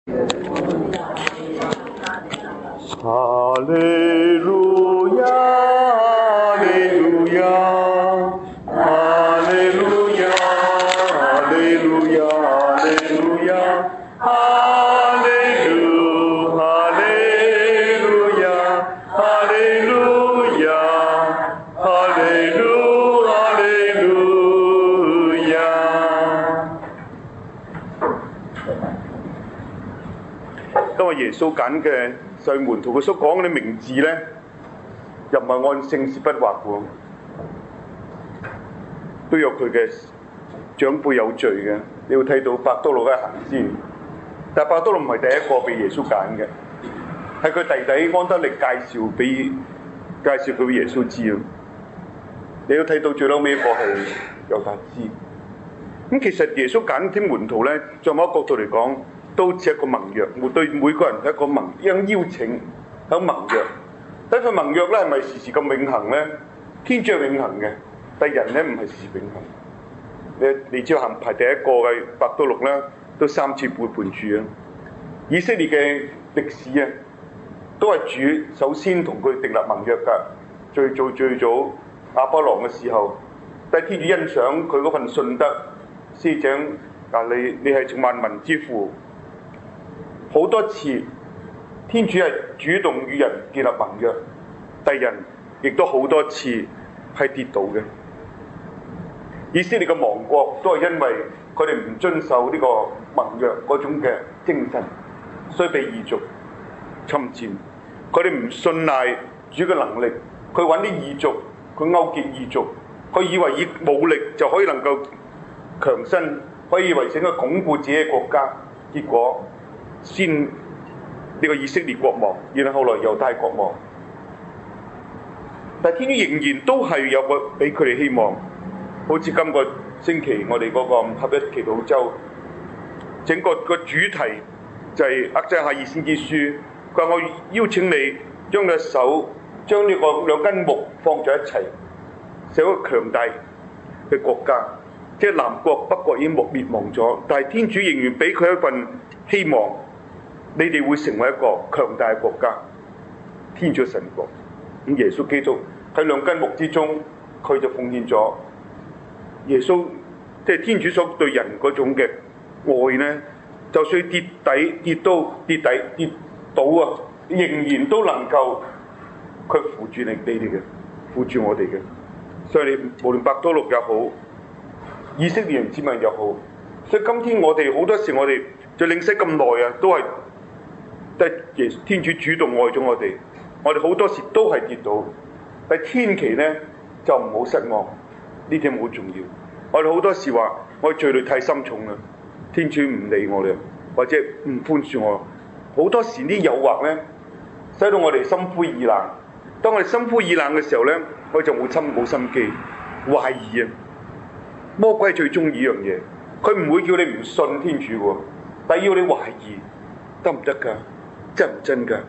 哈利路亞，哈利路亞，哈利路亞，哈利路亞，哈利路亞，哈利路，哈利路亞，哈利路亞，哈利路，哈利路亞。今日耶穌揀嘅細門徒佢所講嗰啲名字咧，又唔係按姓氏筆畫喎，都有佢嘅長輩有序嘅。你要睇到伯多祿嘅行先，但係伯多祿唔係第一個被耶穌揀嘅，係佢弟弟安德力介紹佢俾耶穌知啊。你要睇到最嬲尾一個係猶達斯。咁其實耶穌揀啲門徒咧，在某一個角度嚟講，都似一個盟約，對每個人係一個邀請，一個盟約。但係份盟約咧係咪時時咁永恆咧？天主係永恆嘅，但係人咧唔係時時永恆。你知道排第一個嘅伯多祿咧，都3次背叛主啊！以色列嘅歷史啊，都係主首先同佢訂立盟約㗎。最早亞波郎嘅時候，但係天主欣賞佢嗰份信德，師長你係萬民之父。好多次，天主係主動與人建立盟約，但人亦都好多次係跌倒嘅。以色列嘅亡國都係因為佢哋唔遵守呢個盟約嗰種嘅精神，所以被異族侵佔。佢哋唔信賴主嘅能力，佢揾啲異族，佢勾結異族，佢以為以武力就可以能夠強身，可以為整個鞏固自己嘅國家，結果先呢個以色列國亡，然後後來猶太國亡。但天主仍然都係有個俾佢哋希望，好似今個星期我哋嗰個合一祈禱週，整個主題就係厄則克耳先知書。佢話我邀請你將你手將呢個兩根木放在一齊，成一個強大嘅國家。即係南國北國已經滅亡咗，但係天主仍然俾佢一份希望，你哋會成為一個強大嘅國家，天主神國。咁耶穌基督喺兩根木之中，佢就奉獻咗耶穌，即係天主所對人嗰種嘅愛呢，就算跌倒啊，仍然都能夠佢扶住你哋嘅，扶住我哋嘅。所以你無論伯多祿又好，以色列人子民又好，所以今天我哋好多時我哋就領洗咁耐啊，都係天主主動愛咗我哋。我哋好多時都係跌倒，但係千祈呢就唔好失望，呢點好重要。我哋好多時話我哋罪孽太深重啦，天主唔理我哋，或者唔寬恕我。好多時啲誘惑呢，使到我哋心灰意冷。當我哋心灰意冷嘅時候呢，我哋就冇心機，懷疑啊！魔鬼最中意呢樣嘢，佢唔會叫你唔信天主喎，但係要你懷疑得唔得㗎？真唔真㗎？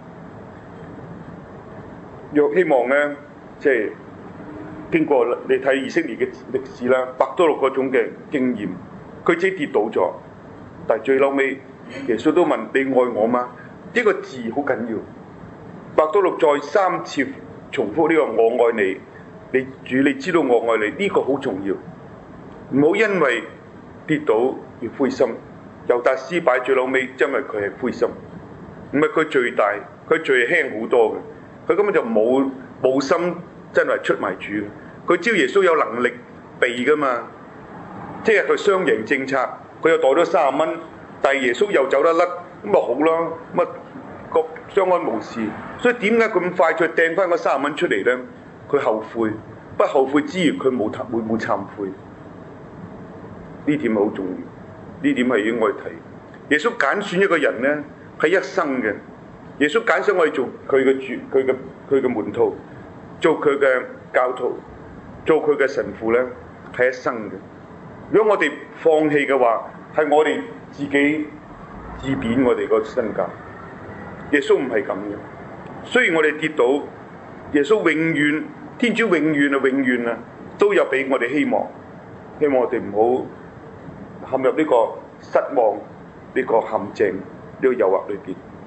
若希望呢，即係經過你睇以色列嘅歷史啦，伯多祿嗰種嘅經驗，佢自己跌倒咗，但係最後尾耶穌都問你愛我嗎？呢個字好緊要。伯多祿再3次重複呢個我愛你，你主你知道我愛你，呢個好重要。唔好因為跌倒而灰心。猶達斯擺最後尾，因為佢係灰心，唔係佢罪大，佢罪輕好多嘅。佢根本就冇心真係出賣主。佢知道耶穌有能力避噶嘛，即係佢雙贏政策，佢又袋咗30蚊，但係耶穌又走得甩，咁咪好咯，乜個相安無事。所以點解咁快再掟翻嗰30蚊出嚟咧？佢後悔，不後悔之餘佢冇懺悔，呢點好重要，呢點係應該睇。耶穌揀選一個人咧係一生嘅。耶穌揀選我哋做佢嘅主，佢嘅門徒，做佢嘅教徒，做佢嘅神父咧，係一生嘅。如果我哋放棄嘅話，係我哋自己自貶我哋個身價。耶穌唔係咁嘅。雖然我哋跌倒，耶穌永遠，天主永遠啊，都有俾我哋希望。希望我哋唔好陷入呢個失望呢個陷阱。 個誘惑裏邊。